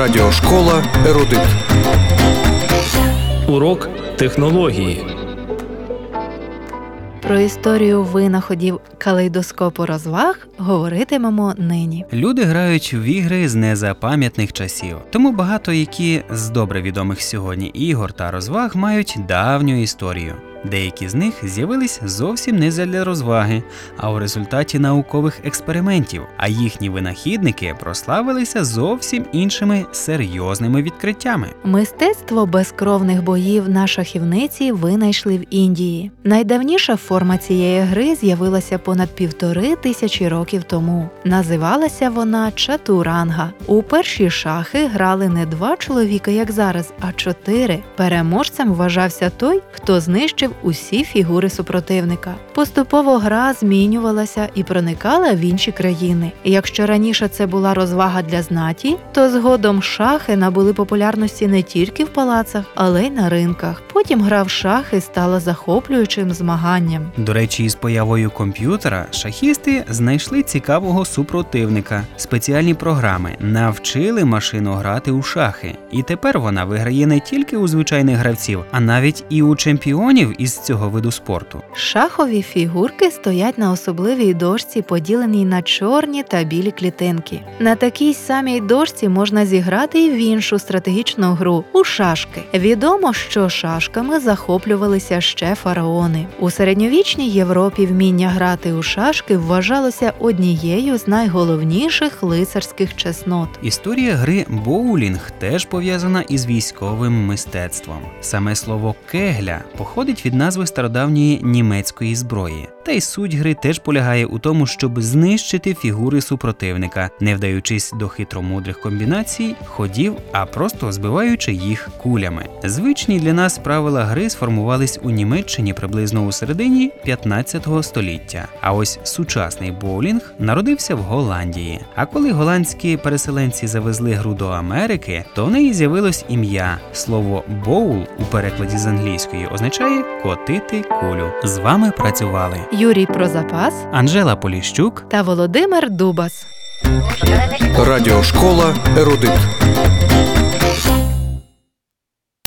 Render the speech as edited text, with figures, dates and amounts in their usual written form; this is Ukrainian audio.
Радіошкола «Ерудит». Урок технології. Про історію винаходів калейдоскопу розваг говоритимемо нині. Люди грають в ігри з незапам'ятних часів, тому багато які з добре відомих сьогодні ігор та розваг мають давню історію. Деякі з них з'явились зовсім не задля розваги, а у результаті наукових експериментів, а їхні винахідники прославилися зовсім іншими серйозними відкриттями. Мистецтво безкровних боїв на шахівниці винайшли в Індії. Найдавніша форма цієї гри з'явилася понад 1500 років тому. Називалася вона чатуранга. У перші шахи грали не 2 чоловіка, як зараз, а 4. Переможцем вважався той, хто знищив усі фігури супротивника. Поступово гра змінювалася і проникала в інші країни. І якщо раніше це була розвага для знаті, то згодом шахи набули популярності не тільки в палацах, але й на ринках. Потім гра в шахи стала захоплюючим змаганням. До речі, із появою комп'ютера шахісти знайшли цікавого супротивника. Спеціальні програми навчили машину грати у шахи. І тепер вона виграє не тільки у звичайних гравців, а навіть і у чемпіонів із цього виду спорту. Шахові фігурки стоять на особливій дошці, поділеній на чорні та білі клітинки. На такій самій дошці можна зіграти і в іншу стратегічну гру – у шашки. Відомо, що шашками захоплювалися ще фараони. У середньовічній Європі вміння грати у шашки вважалося однією з найголовніших лицарських чеснот. Історія гри боулінг теж пов'язана із військовим мистецтвом. Саме слово «кегля» походить від назви стародавньої німецької зброї. Та й суть гри теж полягає у тому, щоб знищити фігури супротивника, не вдаючись до хитромудрих комбінацій, ходів, а просто збиваючи їх кулями. Звичні для нас правила гри сформувались у Німеччині приблизно у середині 15 століття. А ось сучасний боулінг народився в Голландії. А коли голландські переселенці завезли гру до Америки, то в неї з'явилось ім'я. Слово «боул» у перекладі з англійської означає «котити кулю». З вами працювали Юрій Прозапас, Анжела Поліщук та Володимир Дубас. Радіошкола «Ерудит».